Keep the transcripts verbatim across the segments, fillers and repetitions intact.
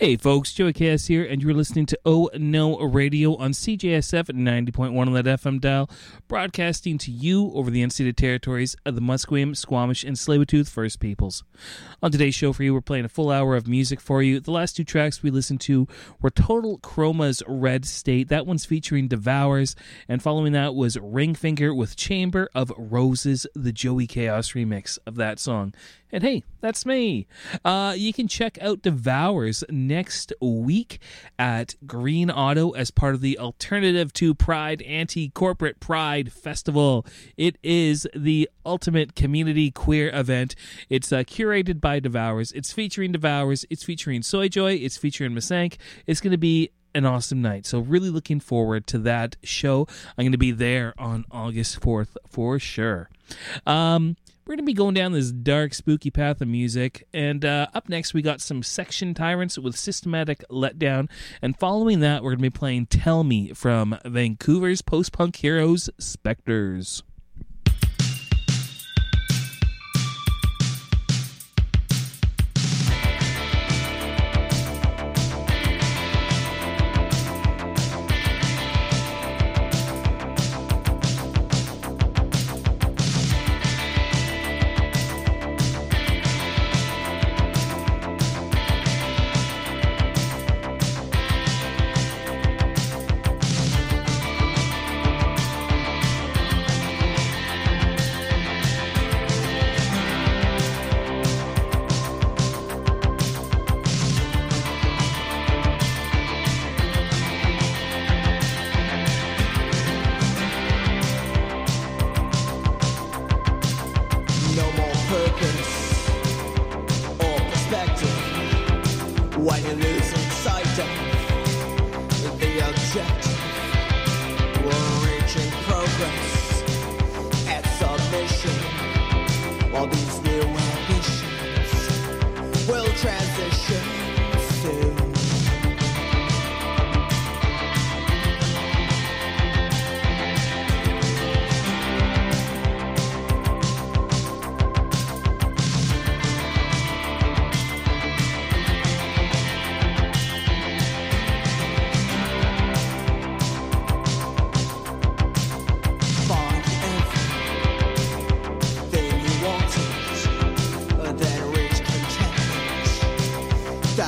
Hey folks, Joey Cass here, and you're listening to Oh No Radio on C J S F ninety point one on that F M dial, broadcasting to you over the unceded territories of the Musqueam, Squamish, and Tsleil-Waututh First Peoples. On today's show for you, we're playing a full hour of music for you. The last two tracks we listened to were Total Chroma's Red State. That one's featuring Devours, and following that was Ringfinger with Chamber of Roses, the Joey Chaos remix of that song. And hey, that's me. Uh, you can check out Devours next week at Green Auto as part of the Alternative to Pride Anti-Corporate Pride Festival. It is the ultimate community queer event. It's uh, curated by Devours. It's featuring Devours. It's featuring Soyjoy. It's featuring Masank. It's going to be an awesome night. So really looking forward to that show. I'm going to be there on August fourth for sure. Um... We're going to be going down this dark, spooky path of music, and uh, up next we got some Section Tyrants with Systematic Letdown, and following that we're going to be playing Tell Me from Vancouver's post-punk heroes, Spectres. That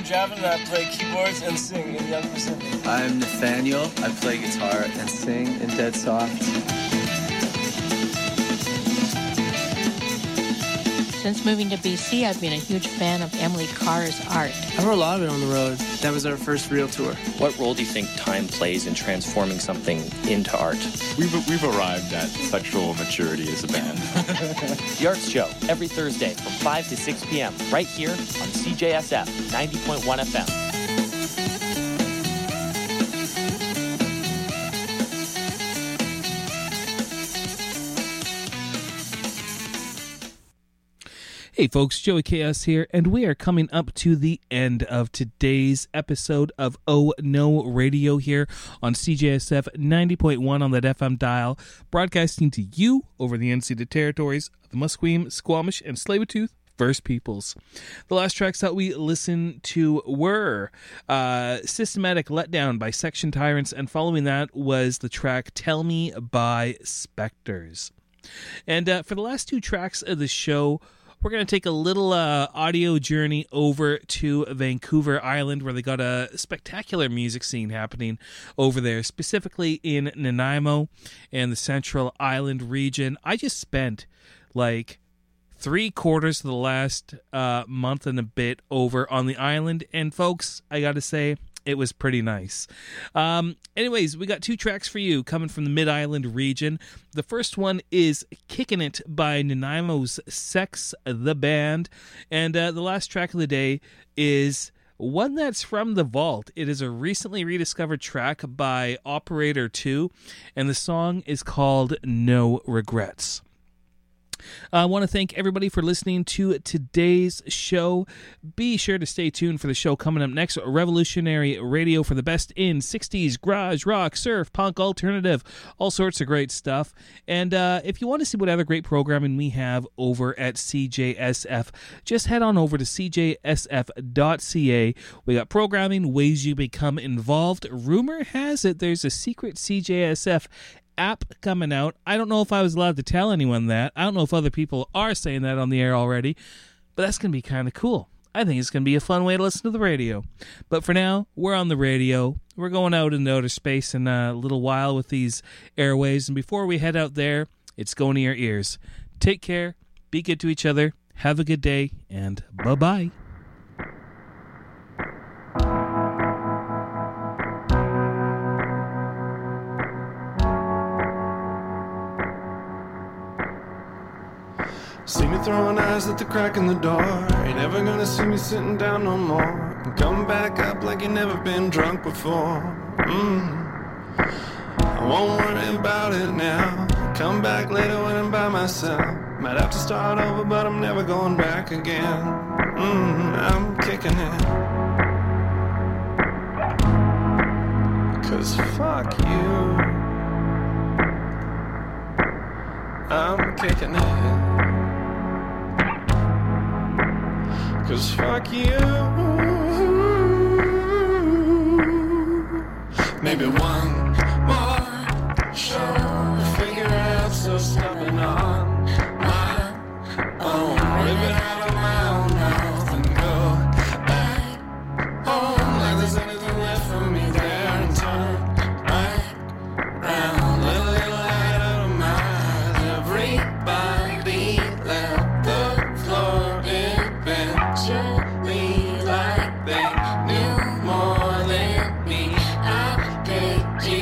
Javin, and I play keyboards and sing in Young Pacific. I'm Nathaniel. I play guitar and sing in Dead Soft. Since moving to B C, I've been a huge fan of Emily Carr's art. I've heard a lot of it on the road. That was our first real tour. What role do you think time plays in transforming something into art? We've, we've arrived at sexual maturity as a band. The Arts Show, every Thursday from five to six p.m. right here on C J S F ninety point one F M. Hey folks, Joey Chaos here, and we are coming up to the end of today's episode of Oh No Radio here on C J S F ninety point one on that F M dial, broadcasting to you over the unceded territories of the Musqueam, Squamish, and Tsleil-Waututh First Peoples. The last tracks that we listened to were uh, Systematic Letdown by Section Tyrants, and following that was the track Tell Me by Spectres. And uh, for the last two tracks of the show, we're going to take a little uh, audio journey over to Vancouver Island, where they got a spectacular music scene happening over there, specifically in Nanaimo and the Central Island region. I just spent like three quarters of the last uh, month and a bit over on the island, and folks, I got to say, it was pretty nice. Um, anyways, we got two tracks for you coming from the Mid-Island region. The first one is Kickin' It by Nanaimo's Sex the Band. And uh, the last track of the day is one that's from the vault. It is a recently rediscovered track by Operator two, and the song is called No Regrets. I want to thank everybody for listening to today's show. Be sure to stay tuned for the show coming up next. Revolutionary Radio for the best in sixties, garage, rock, surf, punk, alternative, all sorts of great stuff. And uh, if you want to see what other great programming we have over at C J S F, just head on over to C J S F dot C A. We got programming, ways you become involved. Rumor has it there's a secret C J S F app coming out. I don't know if I was allowed to tell anyone that. I don't know if other people are saying that on the air already, but that's going to be kind of cool. I think it's going to be a fun way to listen to the radio. But for now, we're on the radio. We're going out into outer space in a little while with these airwaves, and before we head out there, it's going to your ears. Take care, be good to each other, have a good day, and bye-bye. See me throwing eyes at the crack in the door. You're never gonna see me sitting down no more. And come back up like you never been drunk before. Mm. I won't worry about it now. Come back later when I'm by myself. Might have to start over, but I'm never going back again. Mm. I'm kicking it. 'Cause fuck you. I'm kicking it. 'Cause fuck you. Maybe one more show to figure out, so stopping on my own. Rip it out of my own mouth and go back home like there's anything left for me there, and turn back round. Let a little light out of my eyes. Everybody left the floor eventually, like they knew more than me. I picked you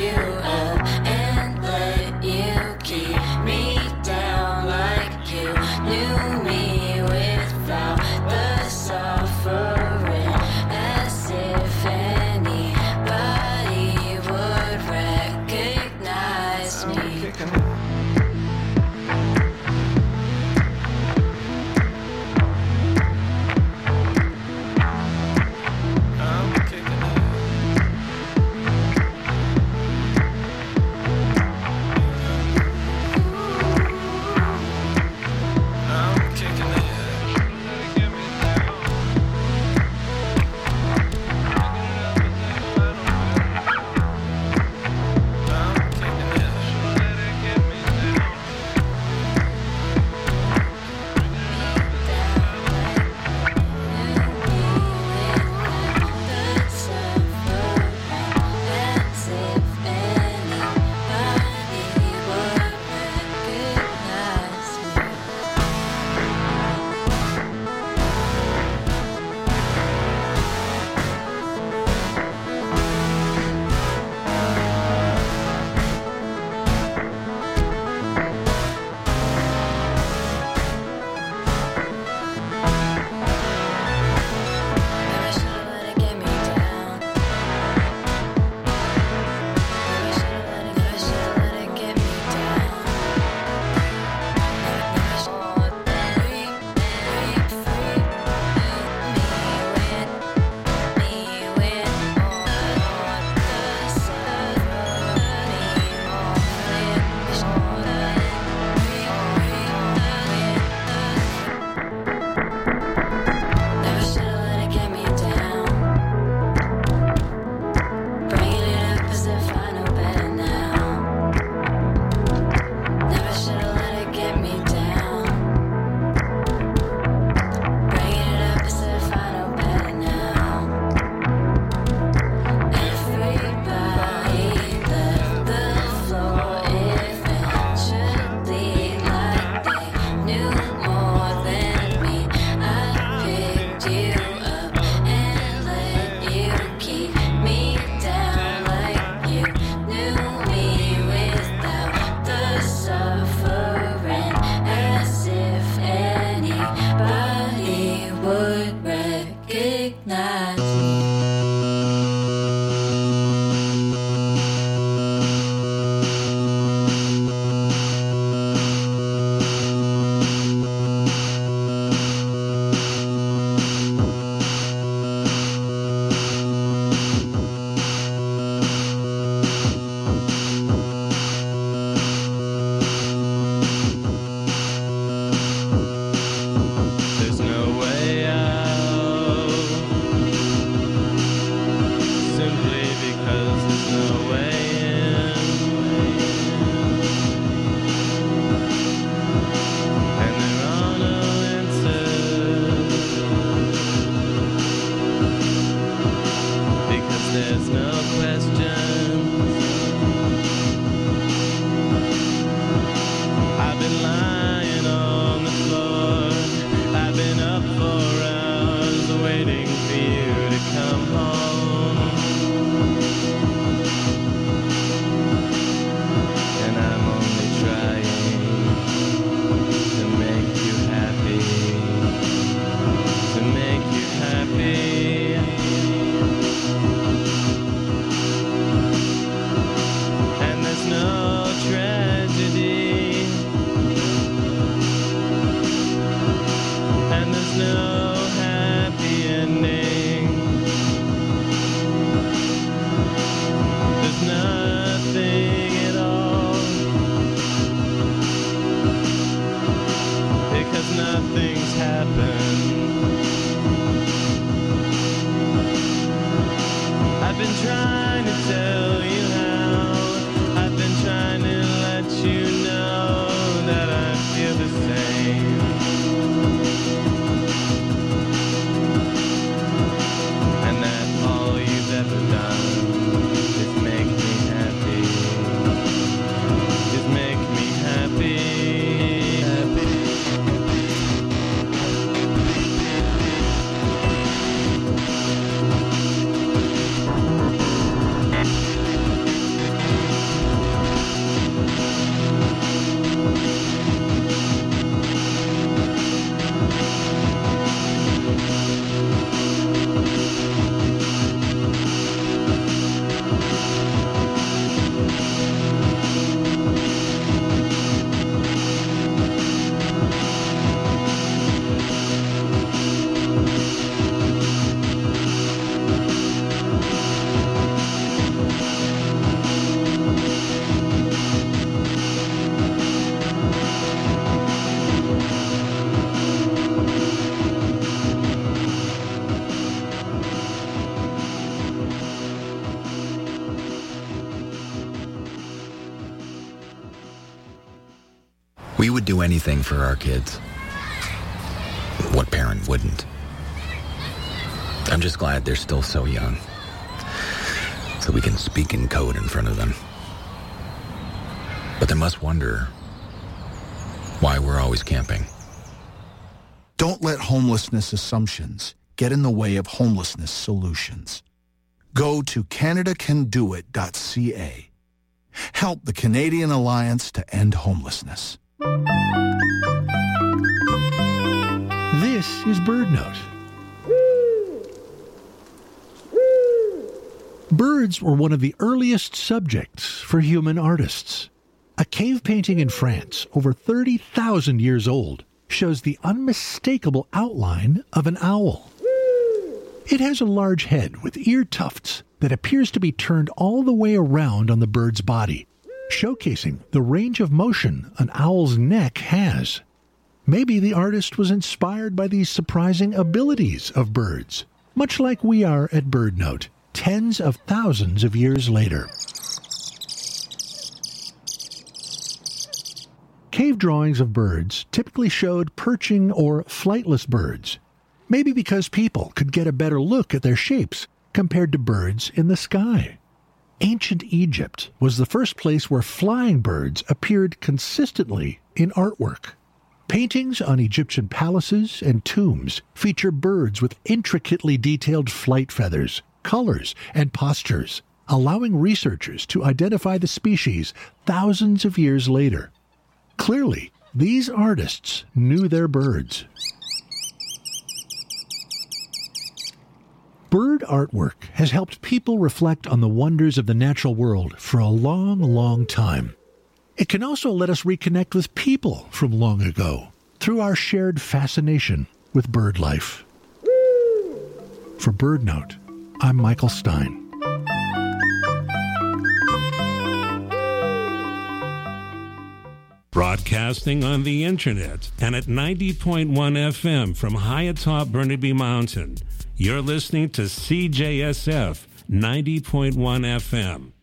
We would do anything for our kids. What parent wouldn't? I'm just glad they're still so young, so we can speak in code in front of them. But they must wonder why we're always camping. Don't let homelessness assumptions get in the way of homelessness solutions. Go to Canada Can Do It dot C A. Help the Canadian Alliance to End Homelessness. This is BirdNote. Birds were one of the earliest subjects for human artists. A cave painting in France, over thirty thousand years old, shows the unmistakable outline of an owl. It has a large head with ear tufts that appears to be turned all the way around on the bird's body, showcasing the range of motion an owl's neck has. Maybe the artist was inspired by these surprising abilities of birds, much like we are at BirdNote, tens of thousands of years later. Cave drawings of birds typically showed perching or flightless birds, maybe because people could get a better look at their shapes compared to birds in the sky. Ancient Egypt was the first place where flying birds appeared consistently in artwork. Paintings on Egyptian palaces and tombs feature birds with intricately detailed flight feathers, colors, and postures, allowing researchers to identify the species thousands of years later. Clearly, these artists knew their birds. Bird artwork has helped people reflect on the wonders of the natural world for a long, long time. It can also let us reconnect with people from long ago through our shared fascination with bird life. For BirdNote, I'm Michael Stein. Broadcasting on the internet and at ninety point one F M from high atop Burnaby Mountain. You're listening to C J S F ninety point one F M.